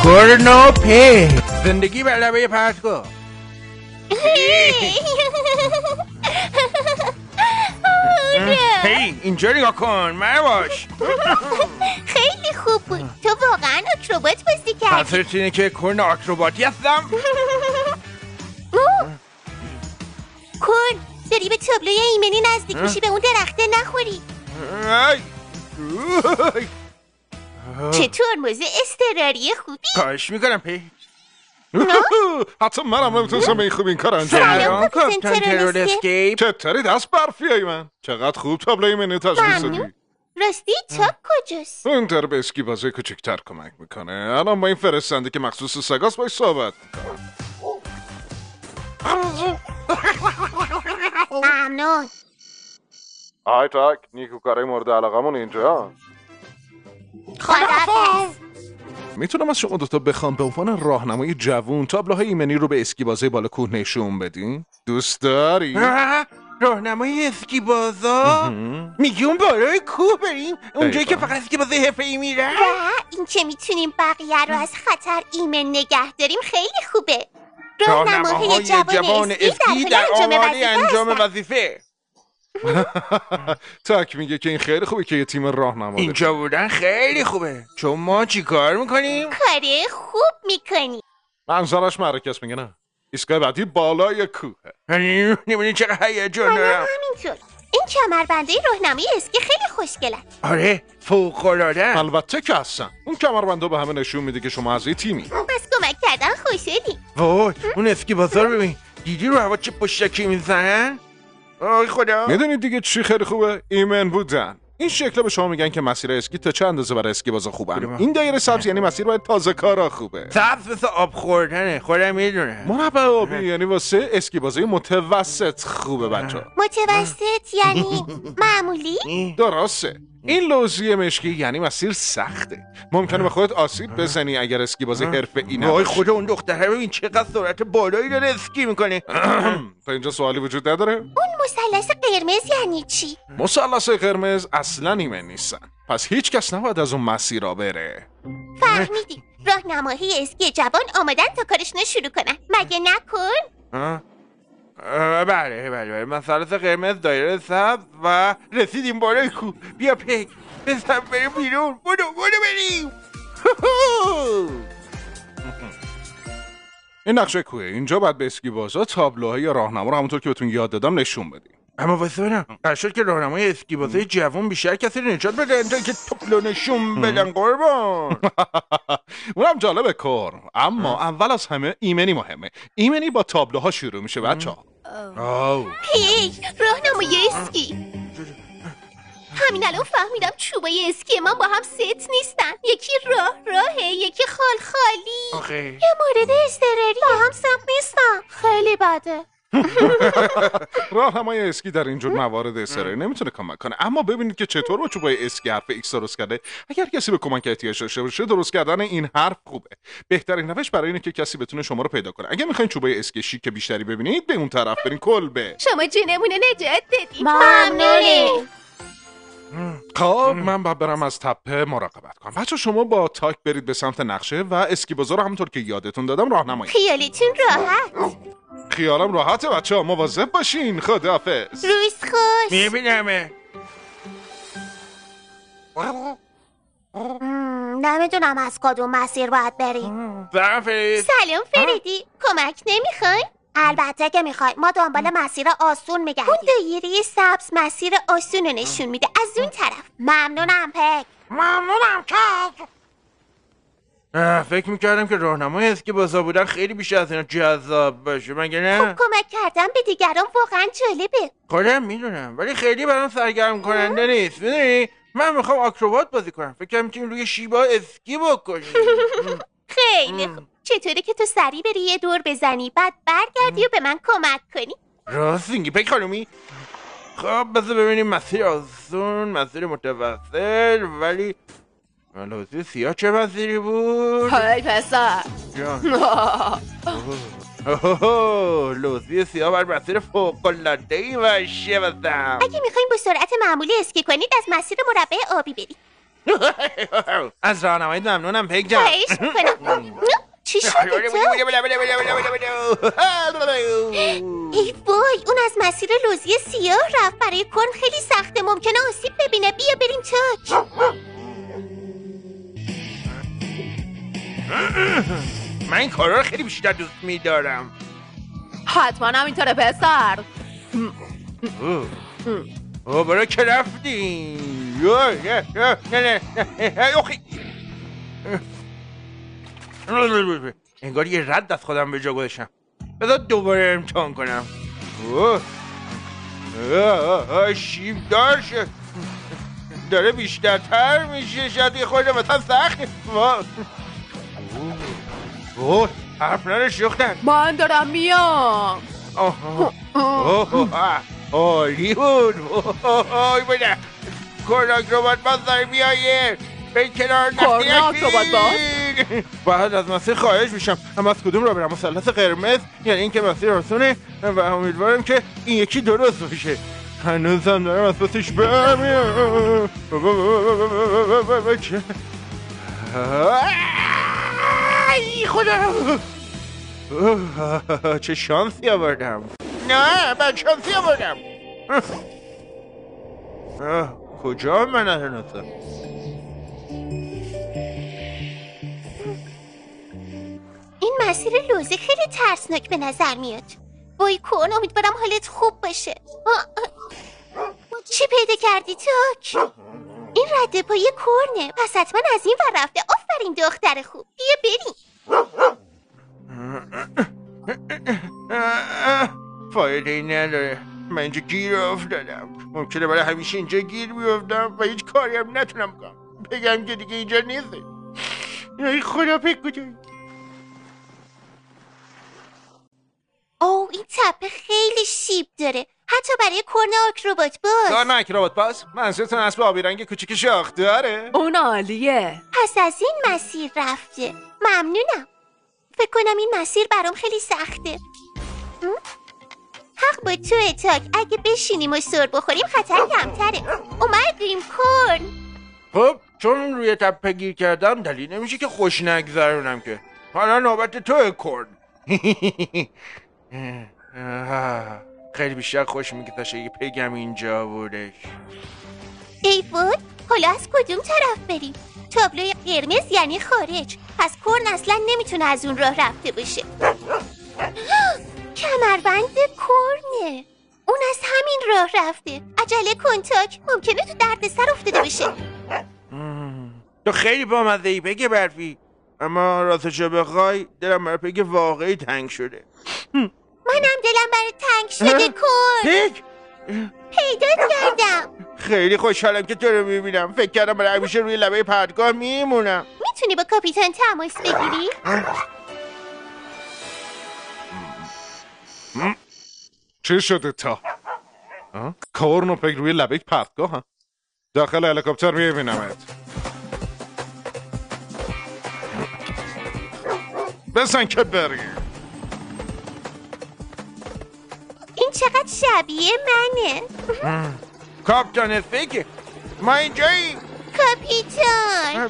کرنوپه زندگی بر لبه پرتگاه. هی اینجا نگاه کن، من باش. خیلی خوب بود. تو واقعا آکروبات بازی کردی. حضرت اینه که کرن آکروباتی هستم. کرن داری به تابلوی ایمنی نزدیک میشی، به اون درخته نخوری. چطور موزه اضطراری خوبی؟ کاش میکنم پی. حتی منم نمیتونستم این خوب این کار انجام سلام کاپتان ترور اسکیپ. چطوری دست برفیایی من؟ چقدر خوب تابلوی منو تشخیص دادی. راستی چاک کجاست؟ اون در به اسکی بازی کوچکتر کمک میکنه. الان با این فرستنده که مخصوص سگاست باش صحبت میکنم. ممنون. های تاک، نیکوکارای مورد علاقمون اینجا. خداحافظ. میتونم از شما دوتا بخوام به عنوان راهنمای جوون تابلوهای ایمنی رو به اسکی بازی بالا کوه نشون بدین؟ دوست داری؟ راهنمای اسکی بازا؟ میگی اون بالای کوه بریم؟ اونجایی که فقط اسکی بازی حرفه‌ای میرن؟ این که میتونیم بقیه رو از خطر ایمن نگه داریم خیلی خوبه. راهنماهای جوان اسکی در آماده انجام وظیفه. تاک میگه که این خیلی خوبه که یه تیم راهنما داره. اینجا بودن خیلی خوبه، چون ما چی کار میکنیم؟ کار خوب میکنی. منظرش مرکز میگه نه، ایستگاه بعدی بالای کوه. نمیدونی چقدر هیجان دارم. همینطور این کمربنده راهنمایی اسکی خیلی خوشگلن. آره فوق‌العاده. البته که هستن. اون کمربنده به همه نشون میده که شما از یه تیمی. بس کمک کردن خوشحالی. وای اون اسکی بازا رو ببین، دیدی رو هوا چه پشتکی میزنن؟ آی خدا. میدونید دیگه چی خیلی خوبه؟ ایمن بودن. این شکل به شما میگن که مسیر اسکی تا چند اندازه برای اسکی بازا خوبن. این دایره سبز یعنی مسیر باید تازه کارا خوبه. سبز مثل آب خوردنه، خودم میدونم. مربع آبی یعنی واسه اسکی بازی متوسط خوبه بچه‌ها. متوسط یعنی معمولی؟ درسته. این لوزی مشکی یعنی مسیر سخته. ممکنه به خودت آسیب بزنی اگر اسکی بازی حرفه‌ای نباشی. وای خدا اون دختره ببین چقدر سرعت بالایی داره اسکی میکنه. تا اینجا سوالی وجود نداره؟ اون مثلث قرمز یعنی چی؟ مثلث قرمز اصلا ایمن نیستن. پس هیچ کس نباید از اون مسیرا بره. فهمیدی. راهنماهای اسکی جوان آمدن تا کارشون شروع کنن. مگه نکن؟ بله مثلث قرمز، دایره سبز و رسیدیم بالای کوه. بیا پک بزن بریم بیرون. بودو بریم. این نقشه کوه. اینجا باید به اسکی بازا تابلوهای راهنما رو همونطور که بهتون یاد دادم نشون بدیم. اما واسه ببینم قرار شد که راهنمای اسکی بازای جوان بیشتر کسی رو نجات بدن تا که تابلو نشون بدن قربان. اونم جالبه کار. اما اول از همه ایمنی مهمه. ایمنی با تابلوها شروع میشه بچه‌ها. هی راهنمای اسکی. همین الان فهمیدم چوبای اسکی من با هم ست نیستن. یکی راهه، یکی خالی. آخه یه مورد اضطراری با هم سمت نیستن. خیلی بده. راهنمای اسکی در اینجور موارد اضطراری نمیتونه کمک کنه. اما ببینید که چطور با چوبای اسکی حرف ایکس درست کرده. اگر کسی به کمک احتیاج داشته باشه درست کردن این حرف خوبه. بهترین روش برای اینه که کسی بتونه شما رو پیدا کنه. اگه میخواین چوبای اسکی شیک بیشتری ببینید به اون طرف برین. کلبه شما جونمون نجات دادید. ممنونیم. خب من باید برم از تپه مراقبت کنم. بچه شما با تاک برید به سمت نقشه و اسکی بازا رو همونطور که یادتون دادم راهنمایی. خیالتون راحت. خیالم راحته بچه‌ها. مواظب باشین. خداحافظ. روز خوش. میبینمه. نمیدونم از کدوم مسیر باید بریم. سلام فرید. سلام فریدی. کمک نمیخوای؟ البته که میخوای. ما دنبال مسیر آسون میگردیم. اون دایره سبز مسیر آسون رو نشون میده. از اون طرف. ممنونم پک. ممنونم کک. فکر میکردم که راهنمای اسکی بازا بودن خیلی بیشتر از اینا جذاب باشه، مگه نه؟ خب کمک کردن به دیگران واقعا جالبه. خودم میدونم ولی خیلی برام سرگرم کننده نیست. میدونی من میخوام آکروبات بازی کنم. فکر می‌کنم روی شیبا اسکی بکنیم. خیلی خوب. چطوره که تو سریع بری یه دور بزنی بعد برگردی و به من کمک کنی؟ راست میگی پک خانومی. خب بذار ببینیم مسیر آسون، مسیر متوسط، ولی لوزی سیاه چه مسیری بود؟ های پسر. لوزی سیاه بر مسیر فوق‌العاده‌ای باشه. اگه میخوایم با سرعت معمولی اسکی کنید از مسیر مربع آبی برید. از راهنماییت ممنونم پگ جان. خواهش میکنم. چی شده تو؟ ای وای، اون از مسیر لوزی سیاه رفت. برای کرن خیلی سخته، ممکنه آسیب ببینه. بیا بریم تاک. من این کارا رو خیلی بیشتر دوست می‌دارم. حتما همینطوره پسر. برای که رفتی؟ انگار یه رد از خودم به جا گذاشتم. بذار دوباره امتحان کنم. شیب دار شد، داره بیشترتر میشه. شاید یه خورده مثلا سخته. حرف نرشوختن. من دارم میام. عالی بود. بده کرناک روبات باز داره بیایه. به کنار کرناک روبات باز. باید از مسیر خواهش میشم. اما از کدوم را برم؟ مثلث قرمز، یعنی این که مسیر آسونه و امیدوارم که این یکی درست باشه. هنوزم دارم از پسش برمیام. ای خدا، چه شانسی آوردم. نه من شانسی آوردم. کجا من هنوزم؟ این مسیر لوزه خیلی ترسناک به نظر میاد. وای کرن، امیدوارم حالت خوب باشه. چی پیدا کردی تاک؟ این رد پای کرنه، پس حتما از این ور رفته. آفرین دختر خوب، بیا بریم. فایده ای نداره، من اینجا گیر افتادم. ممکنه برای همیشه اینجا گیر بیفتم و هیچ کاری هم نتونم کنم. بگم که دیگه اینجا نیسته. ای خدا، پک کجایی؟ اوه، این تپه خیلی شیب داره، حتی برای کرن آکروبات باز. کرناک روبات باز؟ منظورتون اسب آبی رنگ کوچیک شاخ داره؟ اون عالیه. پس از این مسیر رفته. ممنونم. فکر کنم این مسیر برام خیلی سخته. حق با توه تاک، اگه بشینیم و سر بخوریم خطر کمتره. اومدیم کرن. خب چون روی تپه گیر کردم دلیل نمیشه که خوش نگذرونم که. حالا نوبت توه کرن. خیلی بیشتر خوش میگذاشه اگه پگم اینجا بودش. ای وای، حالا از کدوم طرف بریم؟ تابلوی قرمز یعنی خارج، پس کرن اصلا نمیتونه از اون راه رفته باشه. کمربند کرنه، اون از همین راه رفته. عجله کن تاک، ممکنه تو دردسر افتاده باشه. تو خیلی بامزه‌ای پگ برفی، اما راستشو بخوای دلم برای پگ واقعی تنگ شده. منم دلم برای تنگ شده. کرن پگ پیدات کردم. خیلی خوشحالم که تو رو میبینم. فکر کردم برای همیشه روی لبه پرتگاه میمونم. میتونی با کاپیتان تماس بگیری؟ چی شده تا؟ کرن و پگ روی لبه پرتگاه هم؟ داخل هلیکوپتر میبینمت. بزن که بری. این چقدر شبیه منه. کاپیتان فکر ما اینجایی. کاپیتان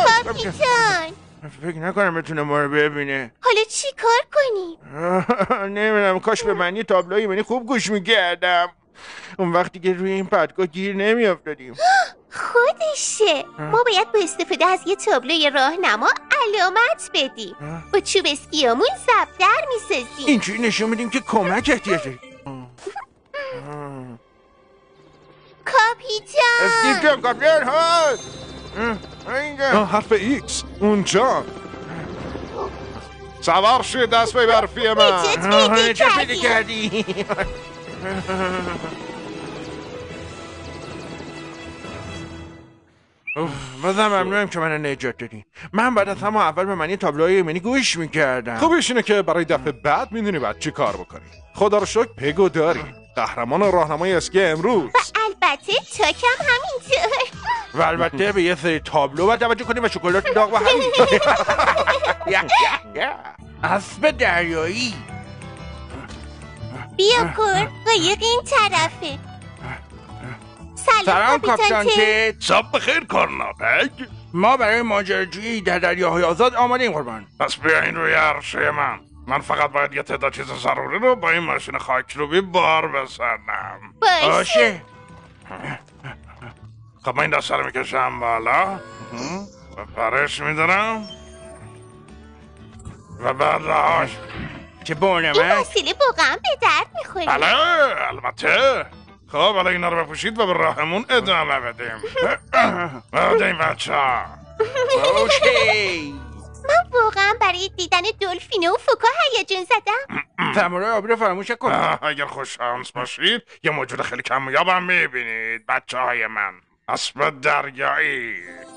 فکر نکنم بتونه ما رو ببینه. حالا چی کار کنیم؟ نمیدونم، کاش به معنی تابلوی منی خوب گوش میکردم. اون وقتی که روی این پرتگاه گیر نمیافتادیم. خودشه. ما باید با استفاده از یه تابلوی راهنما علامت بدیم. با چوب اسکیامون زبدر میسازیم. اینجوری نشون میدیم که کمک احتیاج داریم. کاپیتان اسکیپ جان، کاپیتان ها اینجا. حرف ایکس اونجا. سوار شد دست به برفی من. چه پیدا کردی؟ بازم ممنونم که من نجات دادی. من بعد از همه اول به معنی تابلوهای ایمنی گوش میکردم. خوبش اینه که برای دفعه بعد میدونی بعد چی کار بکنی. خدا رو شکر پگو داری، قهرمان راهنمای اسکی امروز. و البته تاکم همینطور. و البته به یه سری تابلو باید توجه کنیم و شکلات داغ و همین. اسب دریایی. بیا کرن، قایق این طرفه. سلام کاپیتان تد. صبح بخیر کارناپک. ما برای ماجراجویی در دریاهای آزاد آماده ایم قربان. پس بیاین روی عرشه من فقط باید یه تعداد چیز ضروری رو با این ماشین خاکروبی بار بزنم. باشه. خب من این دسته رو میکشم بالا و پرش میدارم و بعد رهاش. چه این بانمک. وسیله واقعا به درد میخوره. بله البته. خب حالا اینا رو بپوشید و به راهمون ادامه بدیم. بعد این بچه ها. اوکی. من واقعا برای دیدن دلفینه و فوکا هیجان زدم. سمورای آبی رو فراموش کن. اگر خوش شانس باشید یه موجود خیلی کمیاب هم میبینید بچه های من. اسب دریایی.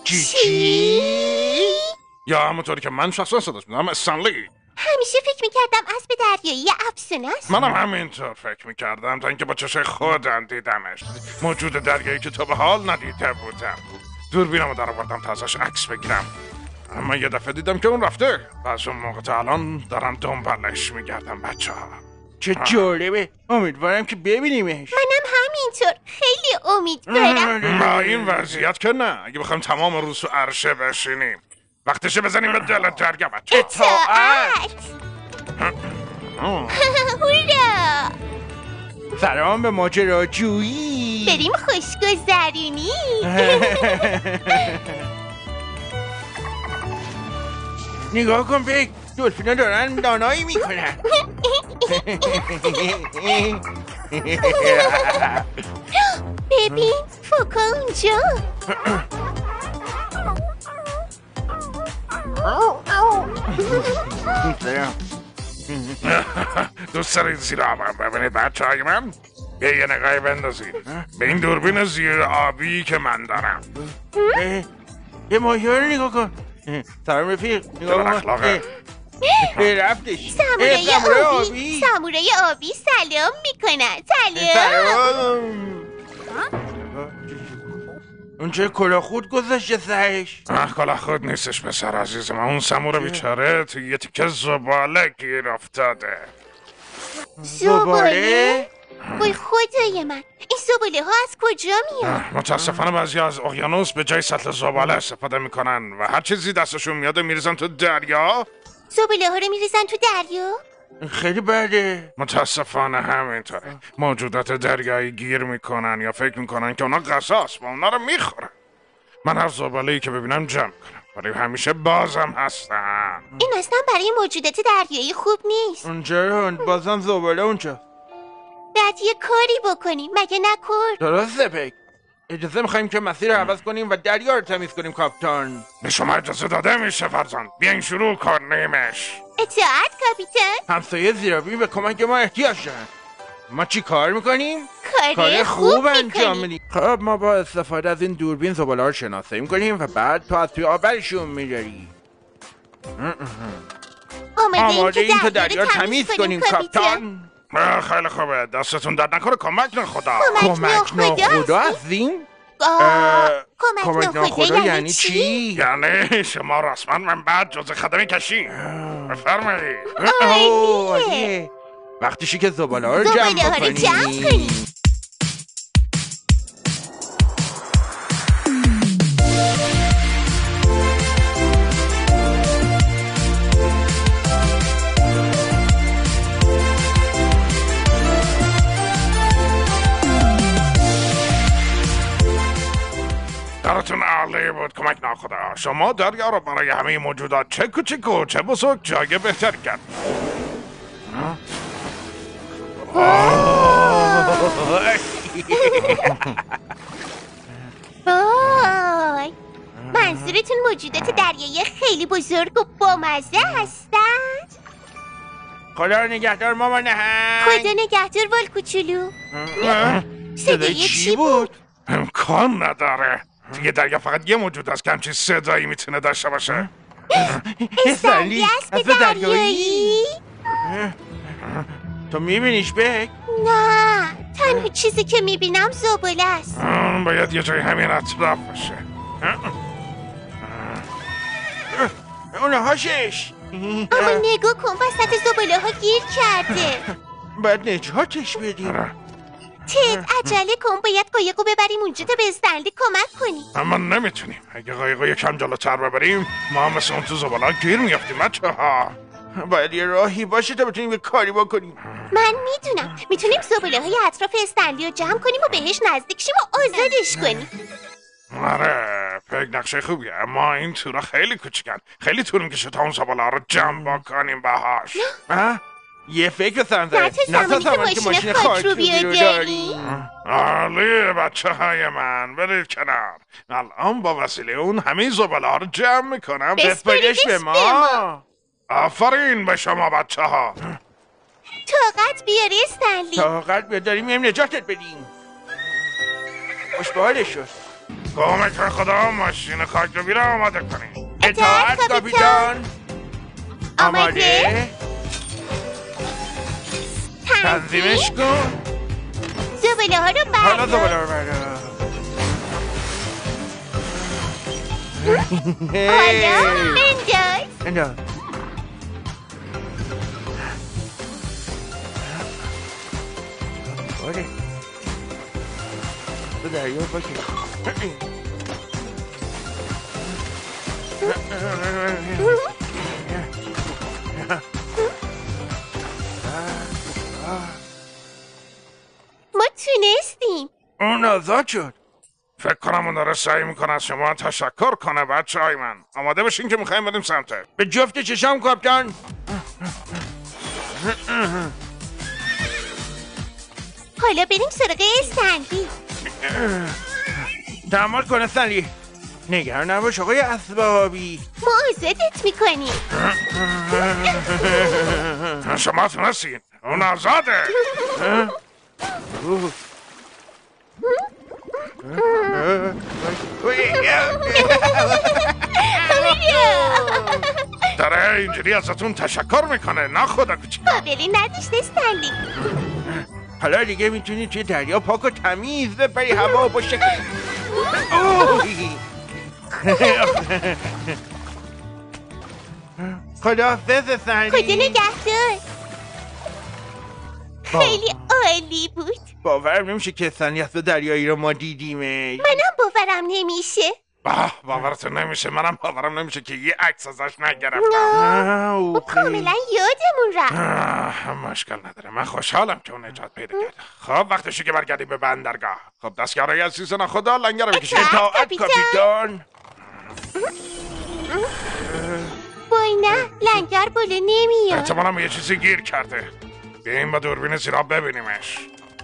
چی؟ یا همونطوری که من شخصا صداش میدونم استنلی. همیشه فکر میکردم اسب دریایی افسانه است. منم همینطور فکر میکردم تا اینکه با چشم خودم دیدمش. موجود دریایی که تا به حال ندیده بودم. دوربینمو در آوردم تا ازش عکس بگیرم، اما یه دفعه دیدم که اون رفته و از اون موقع تا الان دارم دنبالش میگردم بچه ها. چه جالبه. امیدوارم که ببینیمش. منم همینطور خیلی امیدوارم. با این وضعیت که نه. اگه بخوایم تمام روز تو عرشه بشینیم وقتشه بزنیم به دل دریا بچه. اطاعت. هورا. سلام به ماجراجویی. بریم خوشگذرونی. نگاه کن بک، دلفینا دارن دانایی میکنن. ببین فوکا اونجا. دوست دارید زیر آبم ببینید بچه های من؟ یه نگاهی بندازید به این دوربین زیر آبی که من دارم. یه ماهی رو نگاه کن. سلام رفیق. نگاه کن. رفتش. سامورای آبی سلام میکنن. سلام. اون چه کلاخود گذاشته سرش؟ کلاخود نیستش پسر عزیز من. اون سمور بیچاره تو یه تیکه زباله گیر افتاده. زباله؟ وای خدای من، این زباله ها از کجا میاد؟ متاسفانه بعضی از اقیانوس به جای سطل زباله استفاده میکنن و هر چیزی دستشون میاد میریزن تو دریا. زباله ها رو میریزن تو دریا؟ خیلی بده. متاسفانه همینطوره. موجودات دریایی گیر میکنن یا فکر میکنن که اونا غذاست و اونا رو میخورن. من هر زباله‌ای که ببینم جمع کنم ولی همیشه بازم هستن. این اصلا برای موجودات دریایی خوب نیست. اونجا بازم زباله اونجا. باید یه کاری بکنیم مگه نکن؟ درسته پک. اجازه میخوایم که مسیر رو عوض کنیم و دریا رو تمیز کنیم کاپیتان. به شما اجازه داده میشه فرزند. بیاین شروع کنیمش. اطاعت کاپیتان. همسایه زیرابی به کمک ما احتیاج دارن. ما چی کار میکنیم؟ کار خوب انجام میدیم. خب ما با استفاده از این دوربین زباله رو شناسایی میکنیم و بعد تو از توی آبرشون میداری. آماده این که دریا رو تمیز کنیم کاپیتان. خیلی خوبه. دستتون درد نکنه. کمک نخدا. کمک نخدا هستیم؟ کمک نخدا یعنی چی؟ یعنی شما رسما من بعد جز خدمه کشی. بفرمایید. عالیه. وقتیشی که زباله ها رو جمع کنیم. کارتون عالی بود کمک ناخدا. شما دریا رو برای همه موجودات چه کوچیک و چه بزرگ جای بهتر کرد. وای، منظورتون موجودات دریایی خیلی بزرگ و بامزه هستند؟ خدا رو نگهدار ماما نهنگ. خدا نگهدار وال کوچولو. صدای چی بود؟ امکان نداره. توی دریا فقط یه موجود هست که همچین صدایی میتونه داشته باشه. استنلی اسب دریایی؟ تو میبینیش بک؟ نه، تنها چیزی که میبینم زباله است. باید یه جای همین اطراف باشه. اونه هاشش. اما نگاه کن وسط زباله ها گیر کرده. باید نجاتش بدیم. تد عجله کن، باید قایقو ببریم اونجا تا به استنلی کمک کنیم. اما نمیتونیم. اگه قایقو یکم جلوتر ببریم ما هم مثل اون تو زباله گیر میافتیم بچه‌ها. باید یه راهی باشه تا بتونیم یه کاری بکنیم. من میدونم میتونیم زباله‌های اطراف استنلی رو جمع کنیم و بهش نزدیک شیم و آزادش کنیم. آره فکر نقشه خوبیه، اما این تورا خیلی کوچیکن. خیلی طول میکشه تا اون زباله رو جمع بکنیم باهاش. یه فکر سرم داره. نه تا زمانی که ماشین خاکروبی رو داریم. عالیه بچه های من، برید کنار. الان با وسیله اون همه زباله ها رو جمع میکنم. بسپاریدش به ما. آفرین به شما بچه ها. طاقت بیاری استنلی. طاقت بیاری میایم نجاتت بدیم. خوش به حالش شد. کمک خدا ماشین خاکروبی رو آماده کنیم. اطاعت کاپیتان. آماده؟ تنظیمش کن. زباله ها رو حالا بردار. زباله رو بردار. حالا بنداز. آره تو دریا باشه. ما تونستیم. اون آزاد شد. فکر کنم اون داره سعی میکنه از شما تشکر کنه بچه های من. آماده بشین که میخواییم بریم سمتش. به جفت چشام کاپیتان. حالا بریم سراغ استنلی. تحمل کن استنلی. نگران نباش آقای اسبابی. ما آزادت میکنیم. شما تونستین. اون آزاده. داره اینجوری ازتون تشکر میکنه. نه خدا کوچیک. قابلی نداشت استنلی. حالا دیگه میتونی توی دریا پاک و تمیز بپری هوا باشه. خداحافظ استنلی. خدا نگهدار. خیلی عالی بود. باورم نمیشه که استنلی اسب دریایی رو ما دیدیمش. منم باورم نمیشه. باورتون نمیشه. منم باورم نمیشه که یه عکس ازش نگرفتم. ما کاملا یادمون رفت. مشکل نداره. من خوشحالم که اون نجات پیدا کرد. خب وقتشه که برگردیم به بندرگاه. خب دستیارای عزیزان خدا لنگر رو بکشید. اطاعت کاپیتان. وای نه لنگر بالا نمیاد. احتمالاً یه چیزی گیر کرده. بیاییم با دوربین زیرا ببینیمش.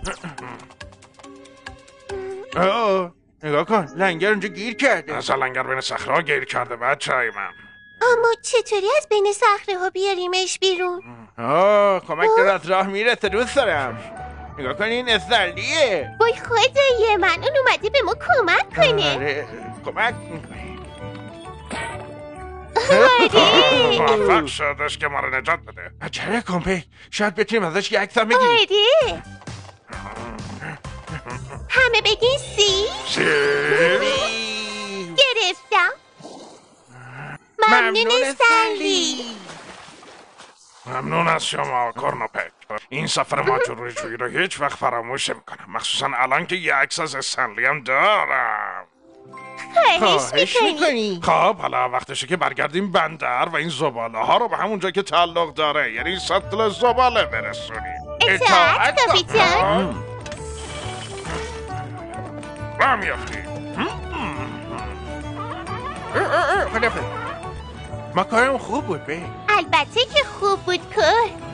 نگاه کن لنگر اونجا گیر کرده. مثلا لنگر بین صخره‌ها گیر کرده بچه های من. اما چطوری از بین صخره ها بیاریمش بیرون؟ کمک داره از راه میرسه. دوست دارم. نگاه کن این استنلیه. وای خدای من اون اومده به ما کمک کنه. آره کمک میکنه. آره موفق شدش که ما رو نجات بده. عجله کن پی. شاید بتونیم ازش یه عکس هم بگیریم. آره همه بگین سی. گرفتم. ممنون استنلی. ممنون از شما کورنوپک. این سفر ماجراجویی رو هیچ وقت فراموش نمی‌کنم، مخصوصا الان که یه عکس از استنلی هم دارم. خواهش میکنی. خب حالا وقتشه که برگردیم بندر و این زباله ها رو به همون جا که تعلق داره، یعنی سطل زباله برسونیم. اطاعت کاپیتان. راه میافتیم. ما کارم خوب بود بی. البته که خوب بود کار.